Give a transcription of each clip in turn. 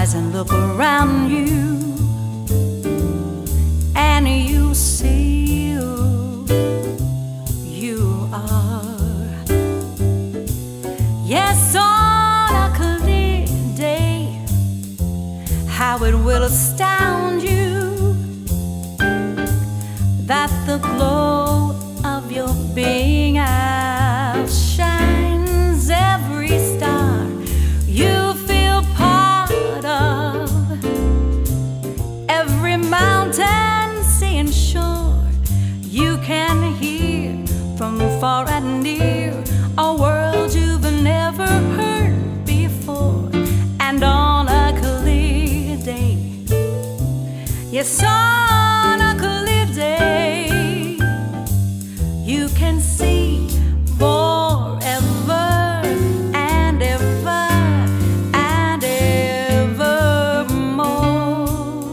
eyes and look around you, and you see who you are. Yes, on a clear day, how it will astound you that the glow of your being outshines every star you feel part of, every mountain, sea and shore. You can hear from far and near a world you've never heard before. And on a clear day, yes, on a clear day, you can see forever and ever and evermore.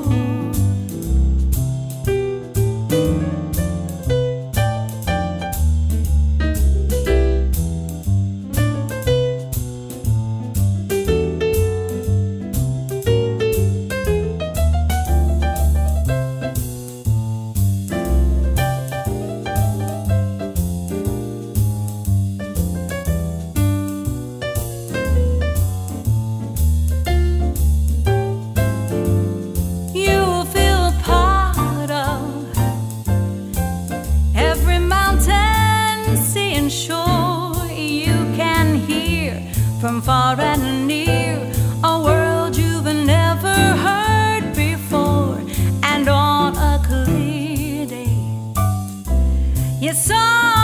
Sure, you can hear from far and near a world you've never heard before. And on a clear day, yes,